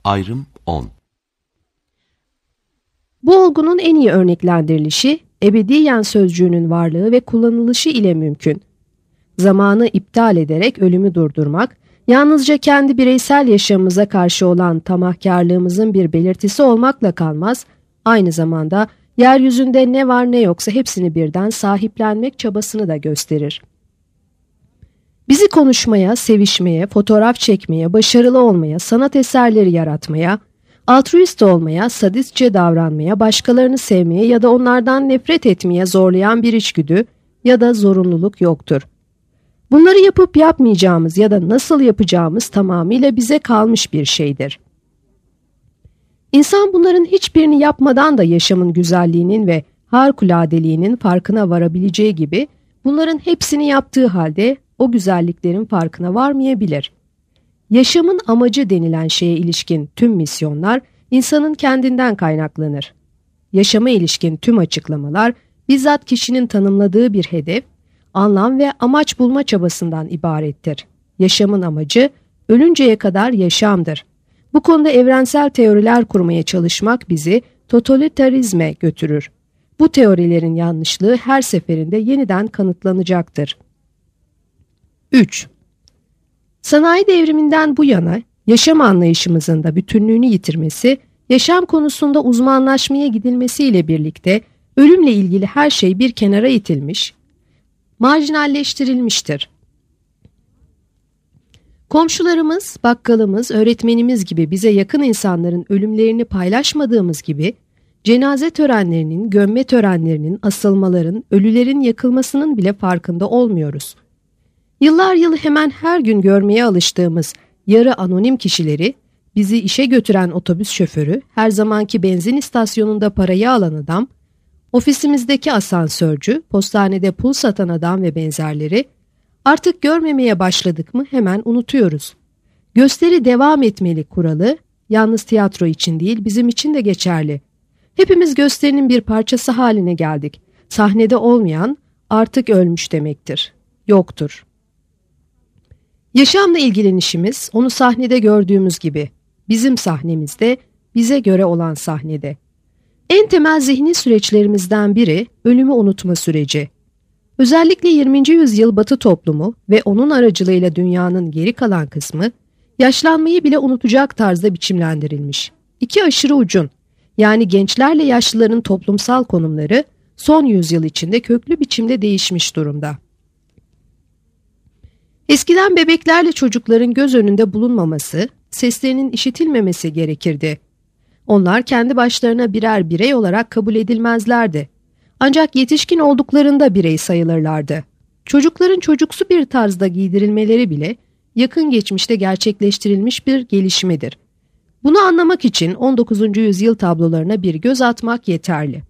Ayrım 10. Bu olgunun en iyi örneklendirilişi, ebediyen sözcüğünün varlığı ve kullanılışı ile mümkün. Zamanı iptal ederek ölümü durdurmak, yalnızca kendi bireysel yaşamımıza karşı olan tamahkârlığımızın bir belirtisi olmakla kalmaz, aynı zamanda yeryüzünde ne var ne yoksa hepsini birden sahiplenmek çabasını da gösterir. Bizi konuşmaya, sevişmeye, fotoğraf çekmeye, başarılı olmaya, sanat eserleri yaratmaya, altruist olmaya, sadistçe davranmaya, başkalarını sevmeye ya da onlardan nefret etmeye zorlayan bir içgüdü ya da zorunluluk yoktur. Bunları yapıp yapmayacağımız ya da nasıl yapacağımız tamamıyla bize kalmış bir şeydir. İnsan bunların hiçbirini yapmadan da yaşamın güzelliğinin ve harikuladeliğinin farkına varabileceği gibi bunların hepsini yaptığı halde o güzelliklerin farkına varmayabilir. Yaşamın amacı denilen şeye ilişkin tüm misyonlar insanın kendinden kaynaklanır. Yaşama ilişkin tüm açıklamalar bizzat kişinin tanımladığı bir hedef, anlam ve amaç bulma çabasından ibarettir. Yaşamın amacı ölünceye kadar yaşamdır. Bu konuda evrensel teoriler kurmaya çalışmak bizi totalitarizme götürür. Bu teorilerin yanlışlığı her seferinde yeniden kanıtlanacaktır. 3. Sanayi devriminden bu yana yaşam anlayışımızın da bütünlüğünü yitirmesi, yaşam konusunda uzmanlaşmaya gidilmesiyle birlikte ölümle ilgili her şey bir kenara itilmiş, marjinalleştirilmiştir. Komşularımız, bakkalımız, öğretmenimiz gibi bize yakın insanların ölümlerini paylaşmadığımız gibi, cenaze törenlerinin, gömme törenlerinin, asılmaların, ölülerin yakılmasının bile farkında olmuyoruz. Yıllar yılı hemen her gün görmeye alıştığımız yarı anonim kişileri, bizi işe götüren otobüs şoförü, her zamanki benzin istasyonunda parayı alan adam, ofisimizdeki asansörcü, postanede pul satan adam ve benzerleri artık görmemeye başladık mı hemen unutuyoruz. Gösteri devam etmeli kuralı yalnız tiyatro için değil bizim için de geçerli. Hepimiz gösterinin bir parçası haline geldik. Sahnede olmayan artık ölmüş demektir. Yoktur. Yaşamla ilgilenişimiz onu sahnede gördüğümüz gibi, bizim sahnemizde, bize göre olan sahnede. En temel zihni süreçlerimizden biri ölümü unutma süreci. Özellikle 20. yüzyıl Batı toplumu ve onun aracılığıyla dünyanın geri kalan kısmı, yaşlanmayı bile unutacak tarzda biçimlendirilmiş. İki aşırı ucun, yani gençlerle yaşlıların toplumsal konumları son yüzyıl içinde köklü biçimde değişmiş durumda. Eskiden bebeklerle çocukların göz önünde bulunmaması, seslerinin işitilmemesi gerekirdi. Onlar kendi başlarına birer birey olarak kabul edilmezlerdi. Ancak yetişkin olduklarında birey sayılırlardı. Çocukların çocuksu bir tarzda giydirilmeleri bile yakın geçmişte gerçekleştirilmiş bir gelişmedir. Bunu anlamak için 19. yüzyıl tablolarına bir göz atmak yeterli.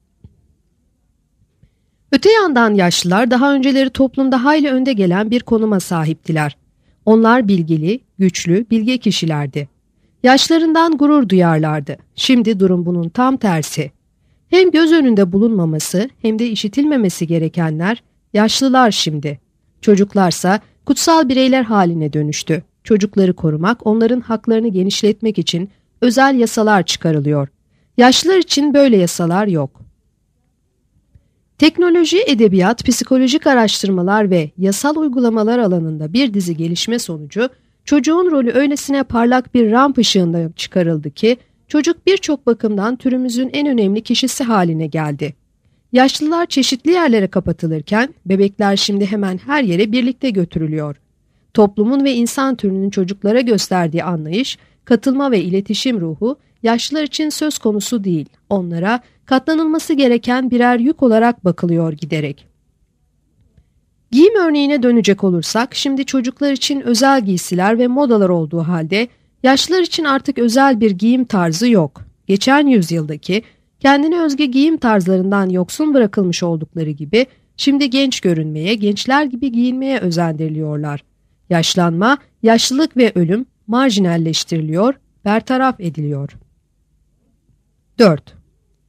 Öte yandan yaşlılar daha önceleri toplumda hayli önde gelen bir konuma sahiptiler. Onlar bilgili, güçlü, bilge kişilerdi. Yaşlarından gurur duyarlardı. Şimdi durum bunun tam tersi. Hem göz önünde bulunmaması hem de işitilmemesi gerekenler yaşlılar şimdi. Çocuklarsa kutsal bireyler haline dönüştü. Çocukları korumak, onların haklarını genişletmek için özel yasalar çıkarılıyor. Yaşlılar için böyle yasalar yok. Teknoloji, edebiyat, psikolojik araştırmalar ve yasal uygulamalar alanında bir dizi gelişme sonucu çocuğun rolü öylesine parlak bir ramp ışığında çıkarıldı ki çocuk birçok bakımdan türümüzün en önemli kişisi haline geldi. Yaşlılar çeşitli yerlere kapatılırken bebekler şimdi hemen her yere birlikte götürülüyor. Toplumun ve insan türünün çocuklara gösterdiği anlayış, katılma ve iletişim ruhu yaşlılar için söz konusu değil. Onlara katlanılması gereken birer yük olarak bakılıyor giderek. Giyim örneğine dönecek olursak, şimdi çocuklar için özel giysiler ve modalar olduğu halde yaşlılar için artık özel bir giyim tarzı yok. Geçen yüzyıldaki kendine özgü giyim tarzlarından yoksun bırakılmış oldukları gibi şimdi genç görünmeye, gençler gibi giyinmeye özendiriliyorlar. Yaşlanma, yaşlılık ve ölüm marjinalleştiriliyor, bertaraf ediliyor. 4.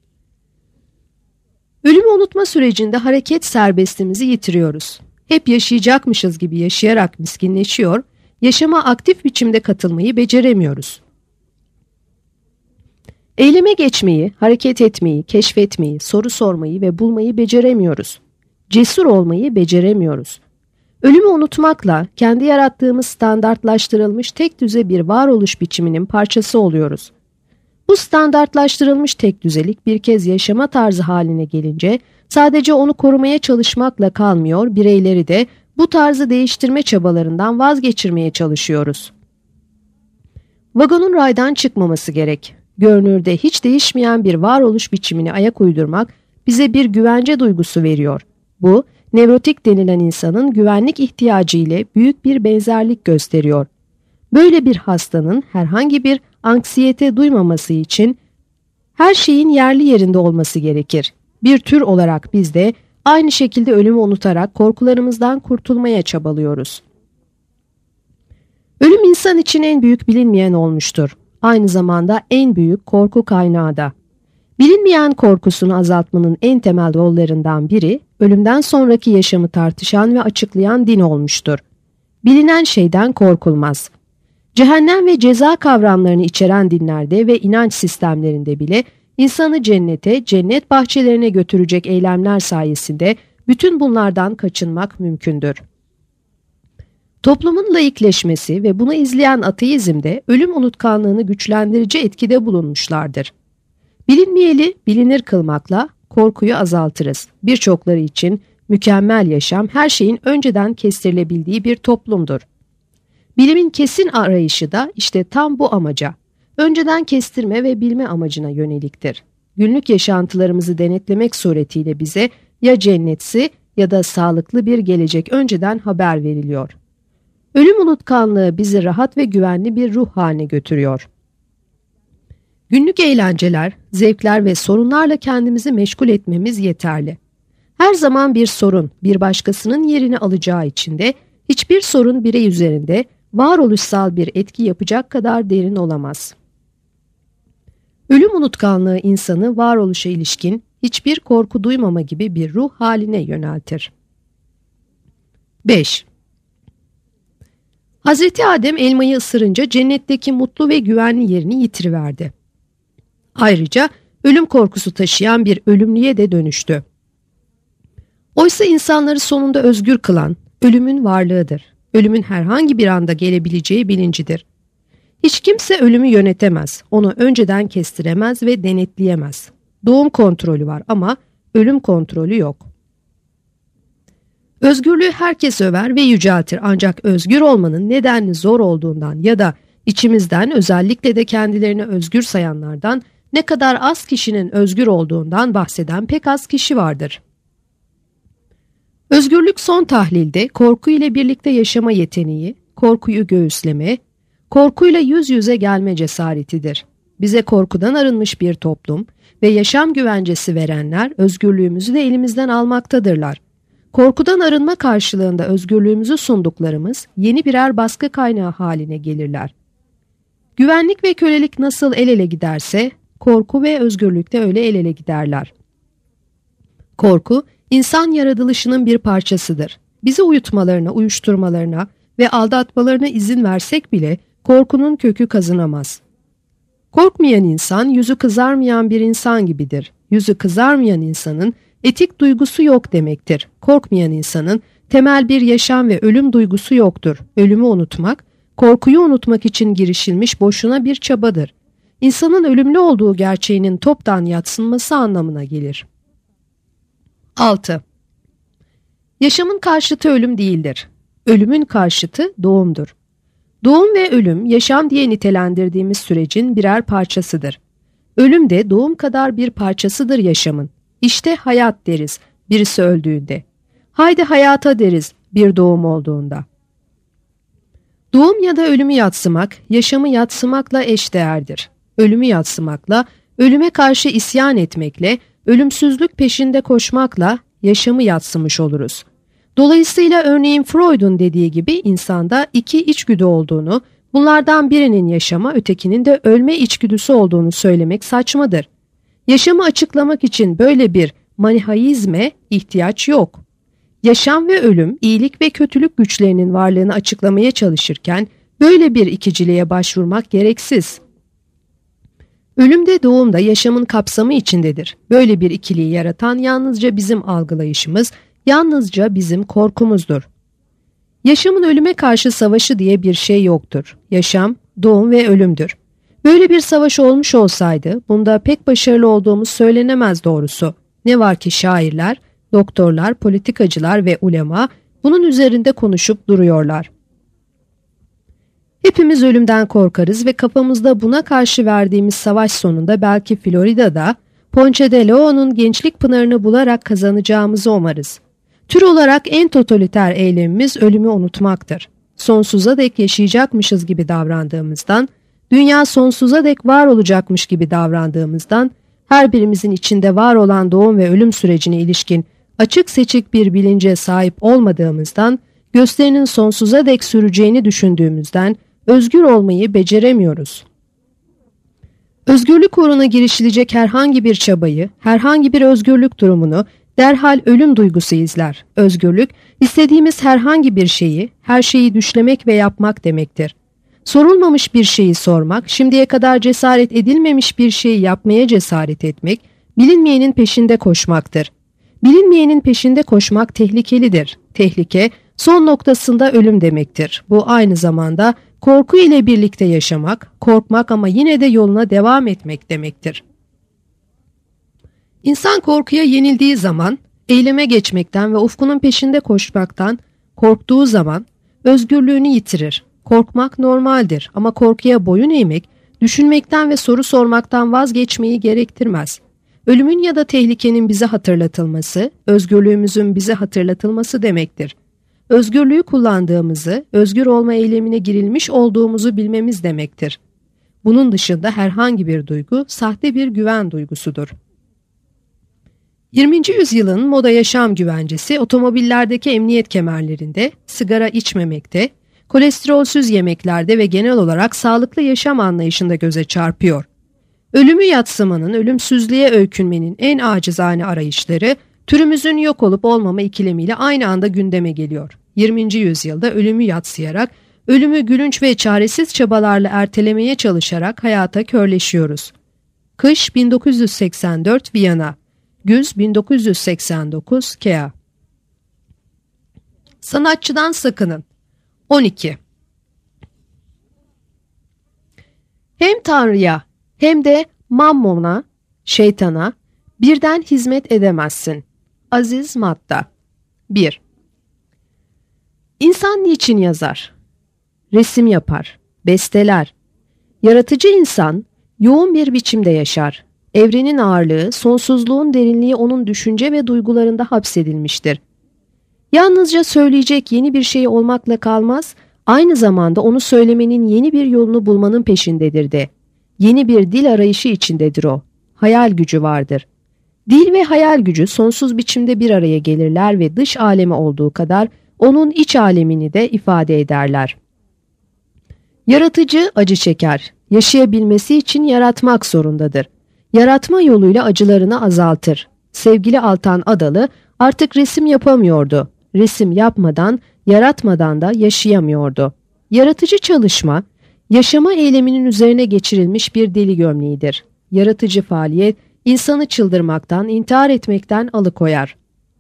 Ölümü unutma sürecinde hareket serbestliğimizi yitiriyoruz. Hep yaşayacakmışız gibi yaşayarak miskinleşiyor, yaşama aktif biçimde katılmayı beceremiyoruz. Eyleme geçmeyi, hareket etmeyi, keşfetmeyi, soru sormayı ve bulmayı beceremiyoruz. Cesur olmayı beceremiyoruz. Ölümü unutmakla kendi yarattığımız standartlaştırılmış tek düze bir varoluş biçiminin parçası oluyoruz. Bu standartlaştırılmış tek düzelik bir kez yaşama tarzı haline gelince sadece onu korumaya çalışmakla kalmıyor, bireyleri de bu tarzı değiştirme çabalarından vazgeçirmeye çalışıyoruz. Vagonun raydan çıkmaması gerek. Görünürde hiç değişmeyen bir varoluş biçimine ayak uydurmak bize bir güvence duygusu veriyor. Bu, nevrotik denilen insanın güvenlik ihtiyacı ile büyük bir benzerlik gösteriyor. Böyle bir hastanın herhangi bir anksiyete duymaması için her şeyin yerli yerinde olması gerekir. Bir tür olarak biz de aynı şekilde ölümü unutarak korkularımızdan kurtulmaya çabalıyoruz. Ölüm insan için en büyük bilinmeyen olmuştur. Aynı zamanda en büyük korku kaynağı da. Bilinmeyen korkusunu azaltmanın en temel yollarından biri, ölümden sonraki yaşamı tartışan ve açıklayan din olmuştur. Bilinen şeyden korkulmaz. Cehennem ve ceza kavramlarını içeren dinlerde ve inanç sistemlerinde bile insanı cennete, cennet bahçelerine götürecek eylemler sayesinde bütün bunlardan kaçınmak mümkündür. Toplumun laikleşmesi ve bunu izleyen ateizmde ölüm unutkanlığını güçlendirici etkide bulunmuşlardır. Bilinmeyeli bilinir kılmakla korkuyu azaltırız. Birçokları için mükemmel yaşam her şeyin önceden kestirilebildiği bir toplumdur. Bilimin kesin arayışı da işte tam bu amaca, önceden kestirme ve bilme amacına yöneliktir. Günlük yaşantılarımızı denetlemek suretiyle bize ya cennetsi ya da sağlıklı bir gelecek önceden haber veriliyor. Ölüm unutkanlığı bizi rahat ve güvenli bir ruh haline götürüyor. Günlük eğlenceler, zevkler ve sorunlarla kendimizi meşgul etmemiz yeterli. Her zaman bir sorun bir başkasının yerini alacağı için de hiçbir sorun birey üzerinde varoluşsal bir etki yapacak kadar derin olamaz. Ölüm unutkanlığı insanı varoluşa ilişkin hiçbir korku duymama gibi bir ruh haline yöneltir. 5. Hazreti Adem elmayı ısırınca cennetteki mutlu ve güvenli yerini yitiriverdi. Ayrıca ölüm korkusu taşıyan bir ölümlüye de dönüştü. Oysa insanları sonunda özgür kılan ölümün varlığıdır. Ölümün herhangi bir anda gelebileceği bilincidir. Hiç kimse ölümü yönetemez, onu önceden kestiremez ve denetleyemez. Doğum kontrolü var ama ölüm kontrolü yok. Özgürlüğü herkes över ve yüceltir ancak özgür olmanın nedenli zor olduğundan ya da içimizden özellikle de kendilerini özgür sayanlardan ne kadar az kişinin özgür olduğundan bahseden pek az kişi vardır. Özgürlük son tahlilde korku ile birlikte yaşama yeteneği, korkuyu göğüsleme, korkuyla yüz yüze gelme cesaretidir. Bize korkudan arınmış bir toplum ve yaşam güvencesi verenler özgürlüğümüzü de elimizden almaktadırlar. Korkudan arınma karşılığında özgürlüğümüzü sunduklarımız yeni birer baskı kaynağı haline gelirler. Güvenlik ve kölelik nasıl el ele giderse, korku ve özgürlük de öyle el ele giderler. Korku, insan yaratılışının bir parçasıdır. Bizi uyutmalarına, uyuşturmalarına ve aldatmalarına izin versek bile korkunun kökü kazınamaz. Korkmayan insan, yüzü kızarmayan bir insan gibidir. Yüzü kızarmayan insanın etik duygusu yok demektir. Korkmayan insanın temel bir yaşam ve ölüm duygusu yoktur. Ölümü unutmak, korkuyu unutmak için girişilmiş boşuna bir çabadır. İnsanın ölümlü olduğu gerçeğinin toptan yadsınması anlamına gelir. 6. Yaşamın karşıtı ölüm değildir. Ölümün karşıtı doğumdur. Doğum ve ölüm yaşam diye nitelendirdiğimiz sürecin birer parçasıdır. Ölüm de doğum kadar bir parçasıdır yaşamın. İşte hayat deriz birisi öldüğünde. Haydi hayata deriz bir doğum olduğunda. Doğum ya da ölümü yadsımak, yaşamı yadsımakla eşdeğerdir. Ölümü yadsımakla, ölüme karşı isyan etmekle, ölümsüzlük peşinde koşmakla yaşamı yadsımış oluruz. Dolayısıyla örneğin Freud'un dediği gibi insanda iki içgüdü olduğunu, bunlardan birinin yaşama, ötekinin de ölme içgüdüsü olduğunu söylemek saçmadır. Yaşamı açıklamak için böyle bir manihaizme ihtiyaç yok. Yaşam ve ölüm, iyilik ve kötülük güçlerinin varlığını açıklamaya çalışırken böyle bir ikiciliğe başvurmak gereksiz. Ölüm de doğum da yaşamın kapsamı içindedir. Böyle bir ikiliyi yaratan yalnızca bizim algılayışımız, yalnızca bizim korkumuzdur. Yaşamın ölüme karşı savaşı diye bir şey yoktur. Yaşam, doğum ve ölümdür. Böyle bir savaş olmuş olsaydı bunda pek başarılı olduğumuz söylenemez doğrusu. Ne var ki şairler, doktorlar, politikacılar ve ulema bunun üzerinde konuşup duruyorlar. Hepimiz ölümden korkarız ve kafamızda buna karşı verdiğimiz savaş sonunda belki Florida'da Ponce de Leon'un gençlik pınarını bularak kazanacağımızı umarız. Tür olarak en totaliter eylemimiz ölümü unutmaktır. Sonsuza dek yaşayacakmışız gibi davrandığımızdan, dünya sonsuza dek var olacakmış gibi davrandığımızdan, her birimizin içinde var olan doğum ve ölüm sürecine ilişkin açık seçik bir bilince sahip olmadığımızdan, gösterinin sonsuza dek süreceğini düşündüğümüzden, özgür olmayı beceremiyoruz. Özgürlük uğruna girişilecek herhangi bir çabayı, herhangi bir özgürlük durumunu derhal ölüm duygusu izler. Özgürlük, istediğimiz herhangi bir şeyi, her şeyi düşlemek ve yapmak demektir. Sorulmamış bir şeyi sormak, şimdiye kadar cesaret edilmemiş bir şeyi yapmaya cesaret etmek, bilinmeyenin peşinde koşmaktır. Bilinmeyenin peşinde koşmak tehlikelidir. Tehlike, son noktasında ölüm demektir. Bu aynı zamanda korku ile birlikte yaşamak, korkmak ama yine de yoluna devam etmek demektir. İnsan korkuya yenildiği zaman, eyleme geçmekten ve ufkunun peşinde koşmaktan korktuğu zaman özgürlüğünü yitirir. Korkmak normaldir ama korkuya boyun eğmek, düşünmekten ve soru sormaktan vazgeçmeyi gerektirmez. Ölümün ya da tehlikenin bize hatırlatılması, özgürlüğümüzün bize hatırlatılması demektir. Özgürlüğü kullandığımızı, özgür olma eylemine girilmiş olduğumuzu bilmemiz demektir. Bunun dışında herhangi bir duygu, sahte bir güven duygusudur. 20. yüzyılın moda yaşam güvencesi otomobillerdeki emniyet kemerlerinde, sigara içmemekte, kolesterolsüz yemeklerde ve genel olarak sağlıklı yaşam anlayışında göze çarpıyor. Ölümü yadsımanın, ölümsüzlüğe öykünmenin en acizane arayışları, türümüzün yok olup olmama ikilemiyle aynı anda gündeme geliyor. 20. yüzyılda ölümü yadsıyarak, ölümü gülünç ve çaresiz çabalarla ertelemeye çalışarak hayata körleşiyoruz. Kış 1984 Viyana, güz 1989 Kea. Sanatçıdan sakının. 12. Hem Tanrı'ya hem de Mammon'a, şeytana birden hizmet edemezsin. Aziz Matta. 1. İnsan niçin yazar? Resim yapar, besteler. Yaratıcı insan yoğun bir biçimde yaşar. Evrenin ağırlığı, sonsuzluğun derinliği onun düşünce ve duygularında hapsedilmiştir. Yalnızca söyleyecek yeni bir şey olmakla kalmaz, aynı zamanda onu söylemenin yeni bir yolunu bulmanın peşindedir de. Yeni bir dil arayışı içindedir o. Hayal gücü vardır. Dil ve hayal gücü sonsuz biçimde bir araya gelirler ve dış alemi olduğu kadar onun iç alemini de ifade ederler. Yaratıcı acı çeker. Yaşayabilmesi için yaratmak zorundadır. Yaratma yoluyla acılarını azaltır. Sevgili Altan Adalı artık resim yapamıyordu. Resim yapmadan, yaratmadan da yaşayamıyordu. Yaratıcı çalışma, yaşama eyleminin üzerine geçirilmiş bir deli gömleğidir. Yaratıcı faaliyet, insanı çıldırmaktan, intihar etmekten alıkoyar.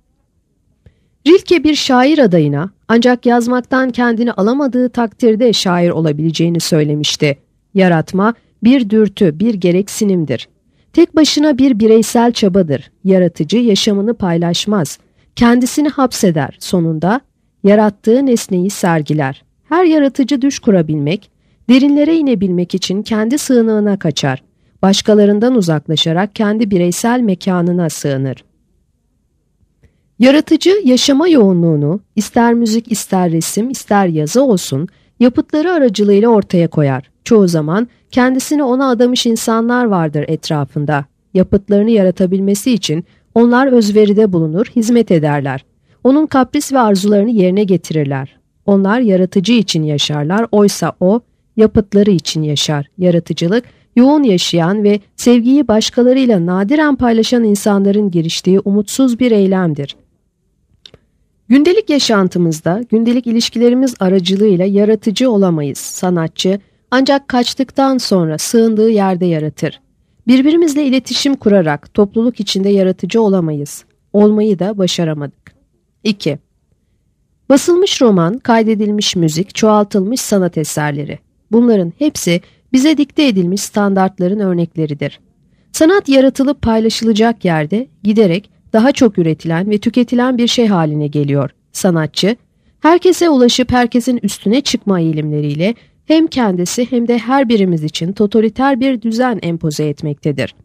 Rilke bir şair adayına ancak yazmaktan kendini alamadığı takdirde şair olabileceğini söylemişti. Yaratma bir dürtü, bir gereksinimdir. Tek başına bir bireysel çabadır. Yaratıcı yaşamını paylaşmaz. Kendisini hapseder. Sonunda yarattığı nesneyi sergiler. Her yaratıcı düş kurabilmek, derinlere inebilmek için kendi sığınağına kaçar. Başkalarından uzaklaşarak kendi bireysel mekanına sığınır. Yaratıcı yaşama yoğunluğunu ister müzik, ister resim, ister yazı olsun yapıtları aracılığıyla ortaya koyar. Çoğu zaman kendisini ona adamış insanlar vardır etrafında. Yapıtlarını yaratabilmesi için onlar özveride bulunur, hizmet ederler. Onun kapris ve arzularını yerine getirirler. Onlar yaratıcı için yaşarlar, oysa o yapıtları için yaşar. Yaratıcılık, yoğun yaşayan ve sevgiyi başkalarıyla nadiren paylaşan insanların giriştiği umutsuz bir eylemdir. Gündelik yaşantımızda, gündelik ilişkilerimiz aracılığıyla yaratıcı olamayız. Sanatçı ancak kaçtıktan sonra sığındığı yerde yaratır. Birbirimizle iletişim kurarak topluluk içinde yaratıcı olamayız. Olmayı da başaramadık. 2. Basılmış roman, kaydedilmiş müzik, çoğaltılmış sanat eserleri. Bunların hepsi bize dikte edilmiş standartların örnekleridir. Sanat yaratılıp paylaşılacak yerde giderek daha çok üretilen ve tüketilen bir şey haline geliyor. Sanatçı, herkese ulaşıp herkesin üstüne çıkma eğilimleriyle hem kendisi hem de her birimiz için totaliter bir düzen empoze etmektedir.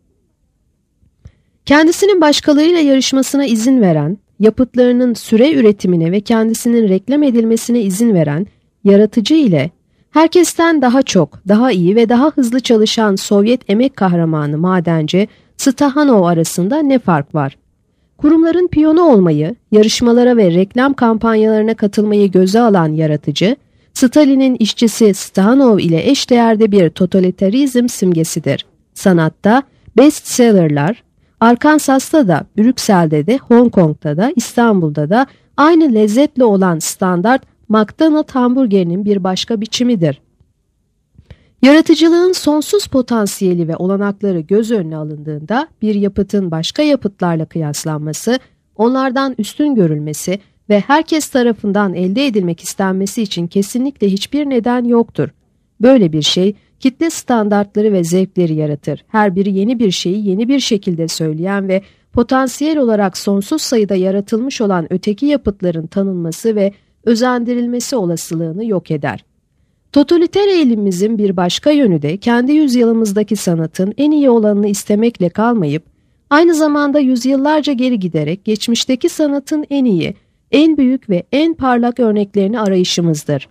Kendisinin başkalarıyla yarışmasına izin veren, yapıtlarının süre üretimine ve kendisinin reklam edilmesine izin veren yaratıcı ile herkesten daha çok, daha iyi ve daha hızlı çalışan Sovyet emek kahramanı madenci Stahanov arasında ne fark var? Kurumların piyonu olmayı, yarışmalara ve reklam kampanyalarına katılmayı göze alan yaratıcı, Stalin'in işçisi Stahanov ile eşdeğerde bir totalitarizm simgesidir. Sanatta bestsellerlar, Arkansas'ta da, Brüksel'de de, Hong Kong'da da, İstanbul'da da aynı lezzetle olan standart McDonald's hamburgerinin bir başka biçimidir. Yaratıcılığın sonsuz potansiyeli ve olanakları göz önüne alındığında bir yapıtın başka yapıtlarla kıyaslanması, onlardan üstün görülmesi ve herkes tarafından elde edilmek istenmesi için kesinlikle hiçbir neden yoktur. Böyle bir şey kitle standartları ve zevkleri yaratır. Her biri yeni bir şeyi yeni bir şekilde söyleyen ve potansiyel olarak sonsuz sayıda yaratılmış olan öteki yapıtların tanınması ve özendirilmesi olasılığını yok eder. Totaliter eğilimimizin bir başka yönü de kendi yüzyılımızdaki sanatın en iyi olanını istemekle kalmayıp, aynı zamanda yüzyıllarca geri giderek geçmişteki sanatın en iyi, en büyük ve en parlak örneklerini arayışımızdır.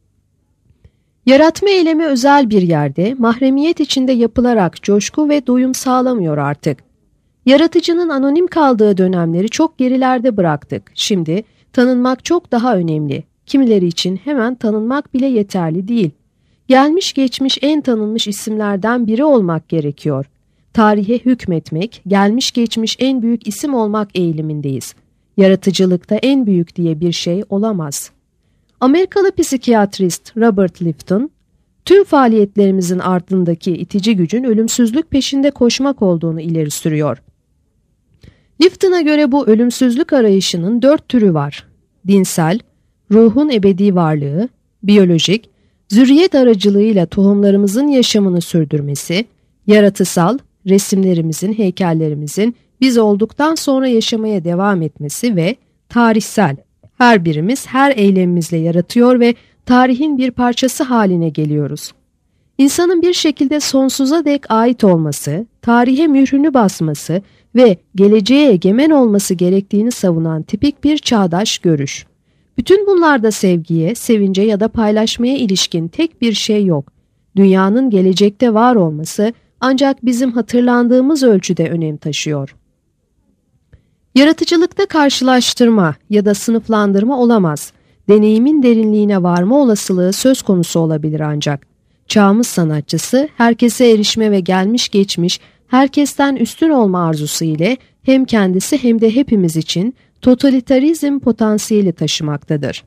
Yaratma eylemi özel bir yerde, mahremiyet içinde yapılarak coşku ve doyum sağlamıyor artık. Yaratıcının anonim kaldığı dönemleri çok gerilerde bıraktık. Şimdi tanınmak çok daha önemli. Kimileri için hemen tanınmak bile yeterli değil. Gelmiş geçmiş en tanınmış isimlerden biri olmak gerekiyor. Tarihe hükmetmek, gelmiş geçmiş en büyük isim olmak eğilimindeyiz. Yaratıcılıkta en büyük diye bir şey olamaz. Amerikalı psikiyatrist Robert Lifton, tüm faaliyetlerimizin ardındaki itici gücün ölümsüzlük peşinde koşmak olduğunu ileri sürüyor. Lifton'a göre bu ölümsüzlük arayışının 4 türü var. Dinsel, ruhun ebedi varlığı, biyolojik, zürriyet aracılığıyla tohumlarımızın yaşamını sürdürmesi, yaratısal, resimlerimizin, heykellerimizin biz olduktan sonra yaşamaya devam etmesi ve tarihsel, her birimiz her eylemimizle yaratıyor ve tarihin bir parçası haline geliyoruz. İnsanın bir şekilde sonsuza dek ait olması, tarihe mührünü basması ve geleceğe egemen olması gerektiğini savunan tipik bir çağdaş görüş. Bütün bunlarda sevgiye, sevince ya da paylaşmaya ilişkin tek bir şey yok. Dünyanın gelecekte var olması ancak bizim hatırlandığımız ölçüde önem taşıyor. Yaratıcılıkta karşılaştırma ya da sınıflandırma olamaz. Deneyimin derinliğine varma olasılığı söz konusu olabilir ancak. Çağımız sanatçısı herkese erişme ve gelmiş geçmiş, herkesten üstün olma arzusu ile hem kendisi hem de hepimiz için totalitarizm potansiyeli taşımaktadır.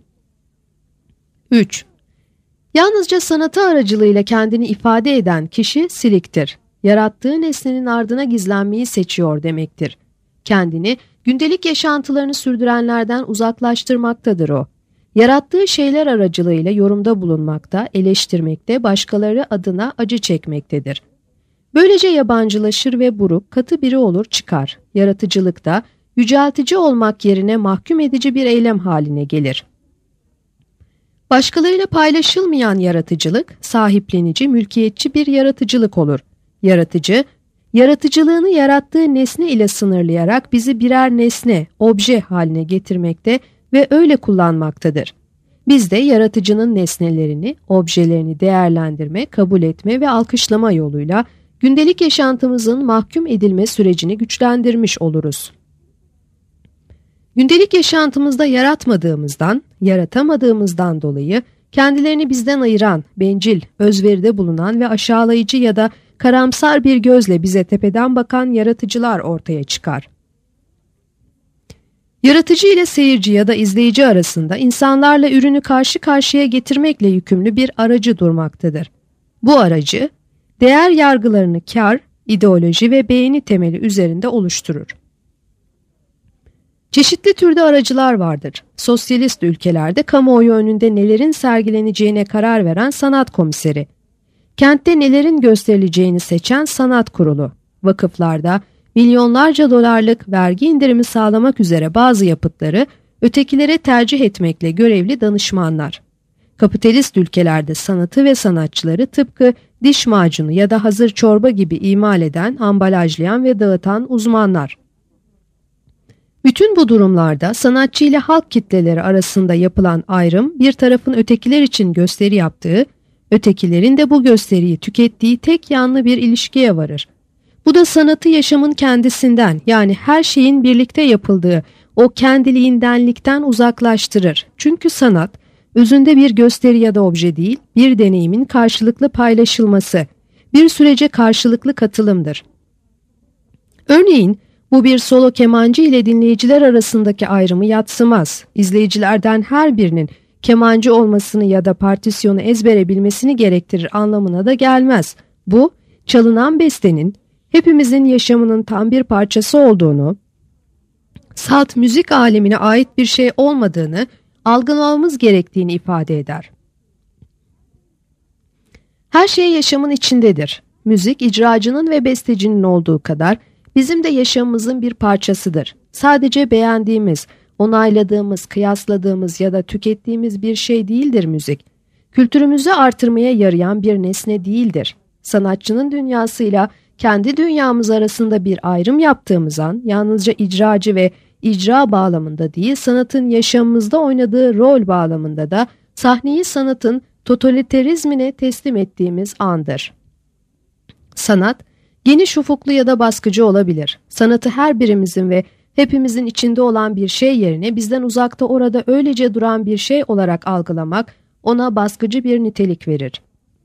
3. Yalnızca sanatı aracılığıyla kendini ifade eden kişi siliktir. Yarattığı nesnenin ardına gizlenmeyi seçiyor demektir. Kendini gündelik yaşantılarını sürdürenlerden uzaklaştırmaktadır o. Yarattığı şeyler aracılığıyla yorumda bulunmakta, eleştirmekte, başkaları adına acı çekmektedir. Böylece yabancılaşır ve buruk, katı biri olur çıkar. Yaratıcılıkta yüceltici olmak yerine mahkum edici bir eylem haline gelir. Başkalarıyla paylaşılmayan yaratıcılık, sahiplenici, mülkiyetçi bir yaratıcılık olur. Yaratıcı, yaratıcılığını yarattığı nesne ile sınırlayarak bizi birer nesne, obje haline getirmekte ve öyle kullanmaktadır. Biz de yaratıcının nesnelerini, objelerini değerlendirme, kabul etme ve alkışlama yoluyla gündelik yaşantımızın mahkum edilme sürecini güçlendirmiş oluruz. Gündelik yaşantımızda yaratmadığımızdan, yaratamadığımızdan dolayı kendilerini bizden ayıran, bencil, özveride bulunan ve aşağılayıcı ya da karamsar bir gözle bize tepeden bakan yaratıcılar ortaya çıkar. Yaratıcı ile seyirci ya da izleyici arasında insanlarla ürünü karşı karşıya getirmekle yükümlü bir aracı durmaktadır. Bu aracı, değer yargılarını kar, ideoloji ve beğeni temeli üzerinde oluşturur. Çeşitli türde aracılar vardır. Sosyalist ülkelerde kamuoyu önünde nelerin sergileneceğine karar veren sanat komiseri, kentte nelerin gösterileceğini seçen sanat kurulu, vakıflarda milyonlarca dolarlık vergi indirimi sağlamak üzere bazı yapıtları ötekilere tercih etmekle görevli danışmanlar, kapitalist ülkelerde sanatı ve sanatçıları tıpkı diş macunu ya da hazır çorba gibi imal eden, ambalajlayan ve dağıtan uzmanlar. Bütün bu durumlarda sanatçı ile halk kitleleri arasında yapılan ayrım bir tarafın ötekiler için gösteri yaptığı, ötekilerin de bu gösteriyi tükettiği tek yanlı bir ilişkiye varır. Bu da sanatı yaşamın kendisinden, yani her şeyin birlikte yapıldığı o kendiliğindenlikten uzaklaştırır. Çünkü sanat özünde bir gösteri ya da obje değil, bir deneyimin karşılıklı paylaşılması, bir sürece karşılıklı katılımdır. Örneğin bu bir solo kemancı ile dinleyiciler arasındaki ayrımı yadsımaz. İzleyicilerden her birinin kemancı olmasını ya da partisyonu ezbere bilmesini gerektirir anlamına da gelmez. Bu, çalınan bestenin hepimizin yaşamının tam bir parçası olduğunu, salt müzik alemine ait bir şey olmadığını algılamamız gerektiğini ifade eder. Her şey yaşamın içindedir. Müzik, icracının ve bestecinin olduğu kadar bizim de yaşamımızın bir parçasıdır. Sadece beğendiğimiz, onayladığımız, kıyasladığımız ya da tükettiğimiz bir şey değildir müzik. Kültürümüzü artırmaya yarayan bir nesne değildir. Sanatçının dünyasıyla kendi dünyamız arasında bir ayrım yaptığımız an, yalnızca icracı ve icra bağlamında değil, sanatın yaşamımızda oynadığı rol bağlamında da sahneyi sanatın totalitarizmine teslim ettiğimiz andır. Sanat, geniş ufuklu ya da baskıcı olabilir. Sanatı her birimizin ve hepimizin içinde olan bir şey yerine bizden uzakta orada öylece duran bir şey olarak algılamak ona baskıcı bir nitelik verir.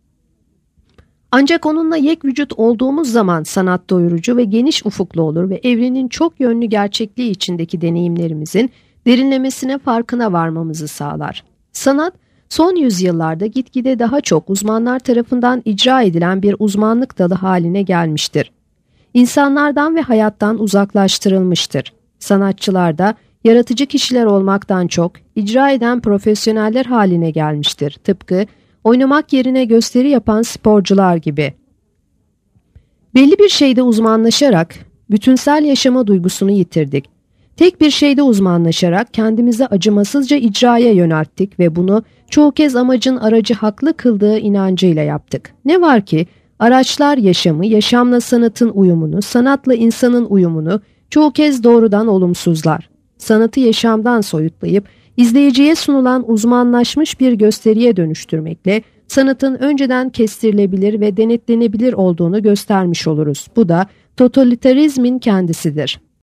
Ancak onunla yek vücut olduğumuz zaman sanat doyurucu ve geniş ufuklu olur ve evrenin çok yönlü gerçekliği içindeki deneyimlerimizin derinlemesine farkına varmamızı sağlar. Sanat, son yüzyıllarda gitgide daha çok uzmanlar tarafından icra edilen bir uzmanlık dalı haline gelmiştir. İnsanlardan ve hayattan uzaklaştırılmıştır. Sanatçılar da yaratıcı kişiler olmaktan çok icra eden profesyoneller haline gelmiştir. Tıpkı oynamak yerine gösteri yapan sporcular gibi. Belli bir şeyde uzmanlaşarak bütünsel yaşama duygusunu yitirdik. Tek bir şeyde uzmanlaşarak kendimizi acımasızca icraya yönelttik ve bunu çoğu kez amacın aracı haklı kıldığı inancıyla yaptık. Ne var ki araçlar yaşamı, yaşamla sanatın uyumunu, sanatla insanın uyumunu çoğu kez doğrudan olumsuzlar. Sanatı yaşamdan soyutlayıp izleyiciye sunulan uzmanlaşmış bir gösteriye dönüştürmekle sanatın önceden kestirilebilir ve denetlenebilir olduğunu göstermiş oluruz. Bu da totalitarizmin kendisidir.